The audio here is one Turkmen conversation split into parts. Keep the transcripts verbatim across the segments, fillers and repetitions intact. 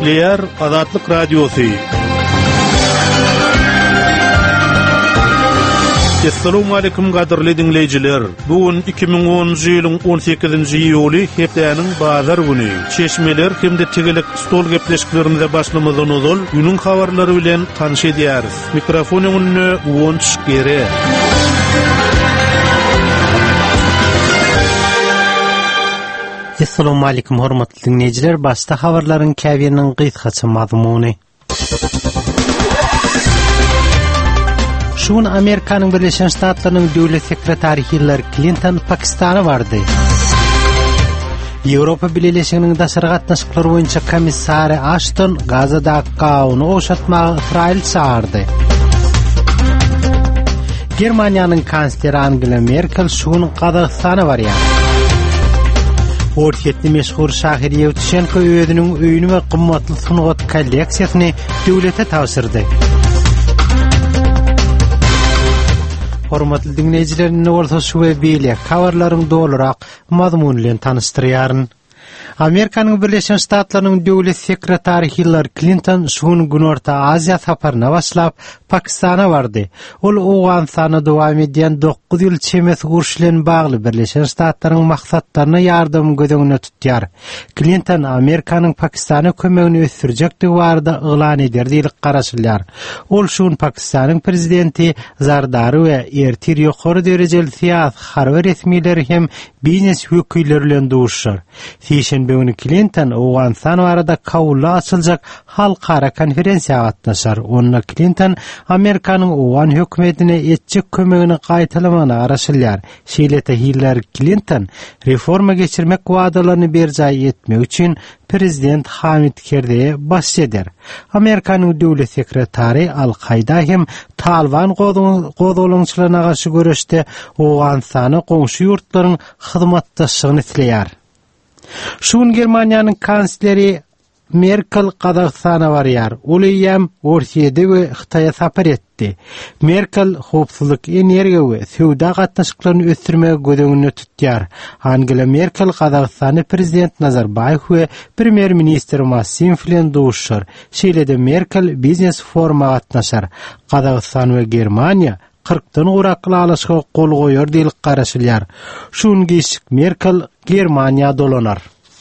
Nükleer Azatlyk Radiosu. Assalamu alaykum gaderli dinleyijiler. Bugün iki bin onuncu ýylyň on sekizinji ýuly hepdeniň bazar güni. Çeşmeler hemde tegelik stol gepleşiklerimize başlamazdan ozal günüň habarlary bilen tanış edýäris. Mikrofonyň önüne Wonç Gere. Assalamu alaykum hormatly dinleyijiler. Başta habarlaryň käbiriniň gysgaça mazmuny. Şun Amerikanyň Birleşen Ştatlarynyň döwlet sekretary Hillary Clinton Pakistana bardy. Ýewropa Birleşiginiň daşary gatnaşyklary boýunça komissary Ashton Gazada gawuny oşatmagy Israil çağırdy. Germaniýanyň kansleri Angela Merkel şun Kazakstana barýar. Ortiyetli meşhur şahir Yevtushenko özüniň öýüni we gymmatly sunugat kolleksiýasyny döwlete tapşyrdy. Hormatly dinleyijiler, orta şu we beýle habarlaryň dolarak mazmun bilen tanıştyrýaryn. Amerikanyň Birleşen Ştatlarynyň döwlet sekretary Hillary Clinton şuň gün Orta Aziýa saparyna başlap Pakistana bardy. Ol Owganstana dowam edýän dokuz ýyl çemes gurşulen bagly Birleşen Ştatlarynyň maksatlaryna ýardam gödegine tutýar. Clinton Amerikanyň Pakistana kömegini ösürjekdigi barada ýylan eder diýip garaşylýar. Ol şuň Pakistanyň prezidenti Zardary we ertir ýokary derejeli siýasat harby resmiýleri hem biznes wekilleri bilen duşar. Şeýşembe Clinton Owganstan barada kawulla açyljak halkara konferensiýa gatnaşar. Onda Clinton Amerikanyň Owgan hökümetine etjek kömegini gaýtalamagyny araşylýar. Şeýlete Hillary Clinton reforma geçirmek wadalaryny berjay etmek üçin prezident Hamid Karzai'ye baş eder. Amerikanyň döwlet sekretary Al-Qaida hem Taliban godalyňçylaryna garşy görüşde Owganstany goňşy ýurtlaryň hyzmatdaşlygyny isleýär. Şun Germaniýanyň kansleri Merkel Kazakstana barýar. Ol ýam Orsiýede we Hytaýa sapar etdi. Merkel howpsuzlyk, energiýa we sowda gatnaşyklaryny ösdürmege gödegine tutýar. Angela Merkel Kazakstany prezident Nazarbayew we premier minister Masym bilen duşar. Şeýlede Merkel biznes foruma gatnaşar. Kazakstan we Germaniýa kırkdan urakly alaşyga kol goýar diýip garaşylýar. Şun geçik Merkel Germaniýa dolanar.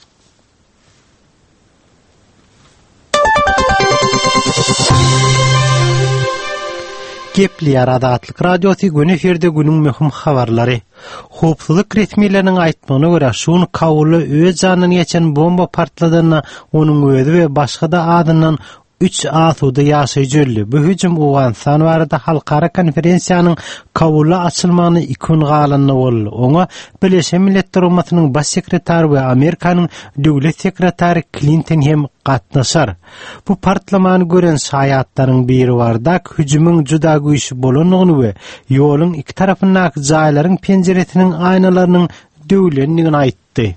Gepleýär Azatlyk Radiosu gün eferde günüň möhüm habarlary. Howpsuzlyk resmiýetleriniň aýtmagyna görä şun kawuly öz janyny geçen bomba partladyna onuň özi we başga da adyndan üç asuda ýaşaýjyly. Bu hüjüm Owganstan barada halkara konferensiýanyň kawulla açylmagyny iki gün galanyny boldy. Oňa Birleşen Milletler Ugamatynyň baş sekretary we Amerikanyň döwlet sekretary Clinton hem gatnaşar. Bu partlamany gören şaýatlaryň biri bardak hüjümüň juda güýçli bolanyny we ýoluň iki tarapyndaky jaýlaryň penjeresiniň aýnalarynyň döwlendigini aýtdy.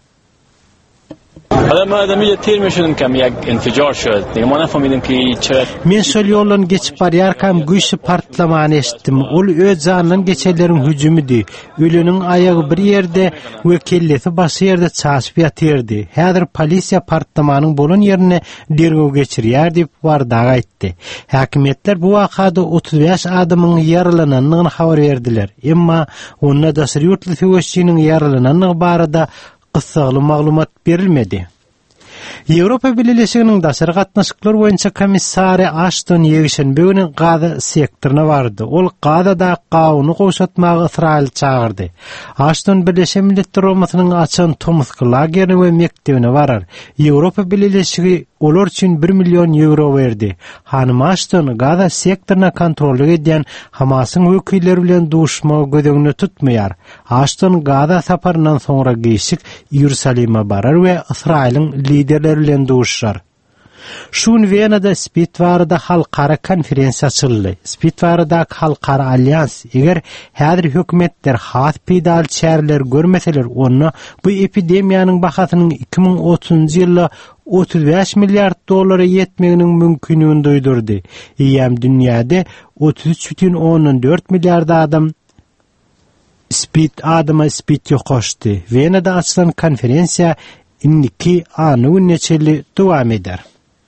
Adam adamı yetirmişim ki bir inficar şöyle. Niye fahmedim ki çare. Men şol ýoldan geçip barýarkam güýçli partlamany eşitdim. Ol öz janynyň geçenleriň hüjümidi. Öleniň aýagy bir ýerde we kellesi başy ýerde çaşyp ýatyrdy. Häzir polisiýa partlamanyň bolan ýerine dergöw geçirýär diýip bardak aýtdy. Häkimetler bu wakada otuz beş adamyň ýaralananyny habar berdiler. Emma onda da ýurtly söwüşçiniň ýaralananyny barada gysgaly maglumat berilmedi. Ýewropa Birleşiginiň daşary gatnaşyklary boýunça komissary Ashton ýegişenbe güni Gaza sektoryna bardy. Ol Gazada gawuny goşatmagy Israil çağırdy. Ashton Birleşen Milletler Ugamatynyň açan Tomsk lagerini we mektebine barar. Ýewropa Birleşigi olar üçin bir milyon euro berdi. Hanym Ashton Gaza sektoryna kontrol edýän Hamasyň wekilleri bilen duşmagy gödegine tutmaýar. Ashton Gaza saparyndan soňra geçik Ýerusalime barar we Israiliň liderleri bilen duşar. Şun Vienada Spitwarda halkara konferensiýa açyldy. Spitwarda halkara allians eger häzir hökümetler has pedal çärler görmeseler onu bu epidemiýanyň bahasynyň iki bin otuzunjy ýylda otuz beş milyar dollara yetmeginiň mümkinligini duýdurdy. Ýa-da dünýäde otuz üç бүтүн ондон dört milyar adam spit adama spit ýokaşdy. Vienada açylan konferensiýa iki any neçeli dowam eder.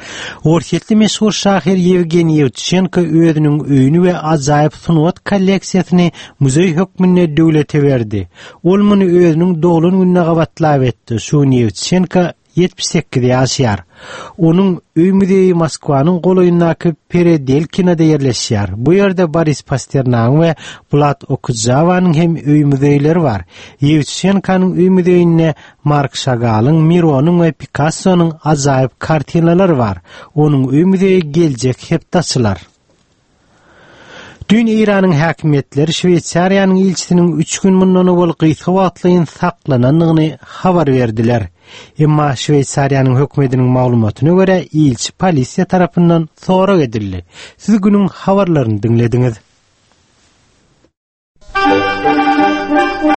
Orsetli meşhur şahir Yevgeniy Yevtushenko özünün öýünü we ajaýyp sunwat kolleksiýasyny muzey hökmünde döwlete berdi. Ol muny özünün doğulun gününe gabatlap etdi. Şu Yevtushenko yetmiş sekiz ýaşar. Onun öý muzeyi Moskwanyň goloýundaky Peredelkina'da ýerleşýär. Bu ýerde Boris Pasternak'ın we Vlad Okudjavanyň hem öý muzeýleri bar. Yevtushenkanyň öý muzeýinde Mark Chagall'ın, Miro'nun we Picasso'nun ajaýyp kartinalary bar. Onun öý muzeyi geljek hepdaçylar. Dün İran'ın häkimetleri Şweýçariýanyň ilçisiniň üç gün mundan bol gysga wagtlyň saklananyny habar berdiler. Emma Şweýçariýanyň hökümetiniň maglumatyna görä ilçi polisiýa tarapyndan sorak edildi. Siz günüň habarlaryny dinlediňiz.